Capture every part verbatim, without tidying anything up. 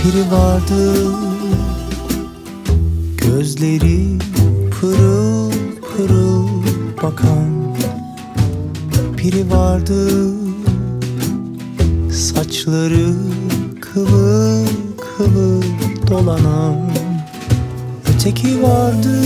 Biri vardı, gözleri pırıl pırıl bakan. Biri vardı, saçları kıvır kıvır dolanan. Öteki vardı,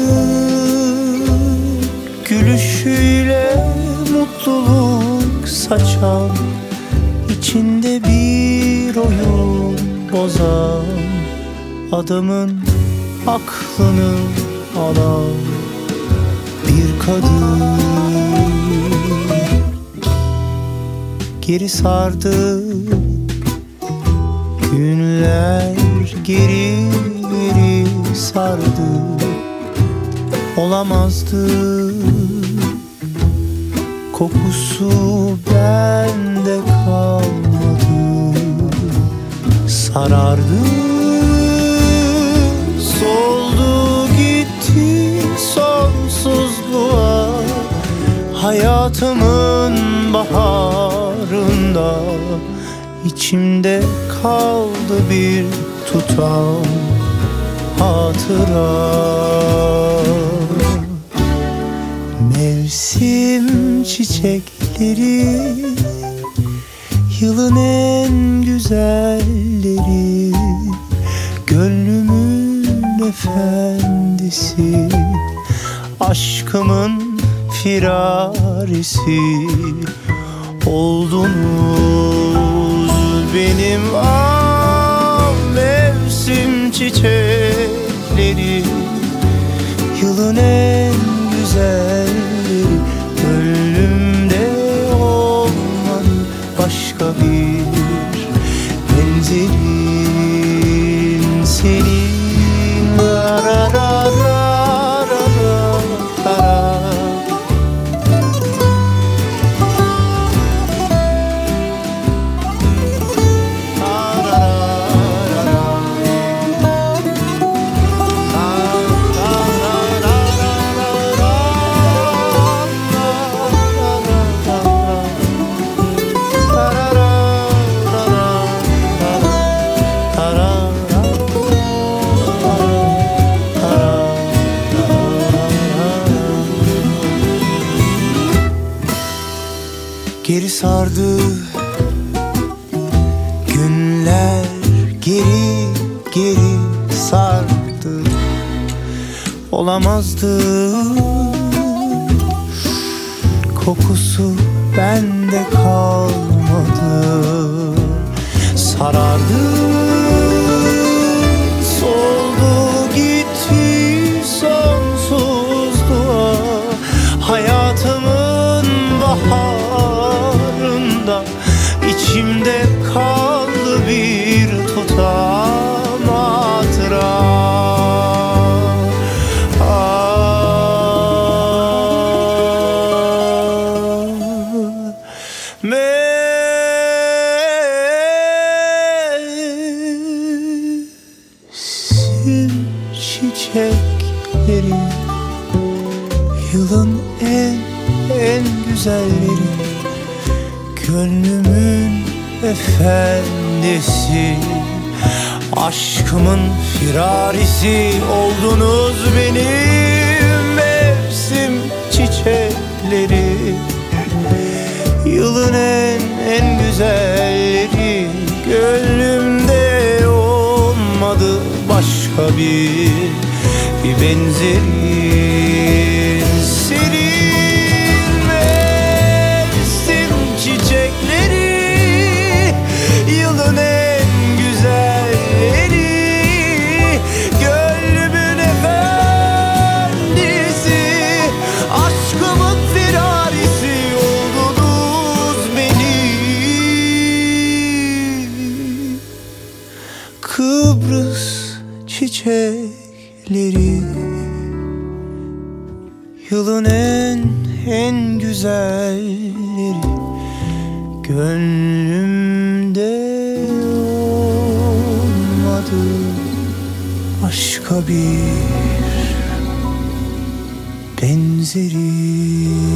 gülüşüyle mutluluk saçan, içinde bir oyun bozan, adamın aklını alan bir kadın. Geri sardı günler, geri geri sardı. Olamazdı, kokusu bende kalmadı. Sarardı, soldu gitti sonsuzluğa. Hayatımın baharında içimde kaldı bir tutam hatıra. Mevsim çiçekleri, yılın en güzelleri, gönlümün efendisi, aşkımın firarisi oldunuz benim. Ah, mevsim çiçekleri, yılın en güzelleri, gönlümde olmadı başka bir benzerin senin. Ra ra ra ra ra ra. Geri sardı günler, geri geri sardı. Olamazdı, kokusu bende kalmadı. Sarardı, soldu gitti sonsuzluğa. Hayatımın baharında içimde kaldı bir tutam hatıra. Mevsim çiçekleri, yılın en en güzelleri, gönlümün efendisi, aşkımın firarisi oldunuz benim. Mevsim çiçekleri, yılın en en güzelleri, gönlümde olmadı başka bir bir benzerin senin. Mevsim çiçekleri, yılın en güzelleri, gönlümün efendisi, aşkımın firarisi oldunuz benim. Kıbrıs çiçekleri, yılın en en güzelleri, gönlümde olmadı başka bir benzeri.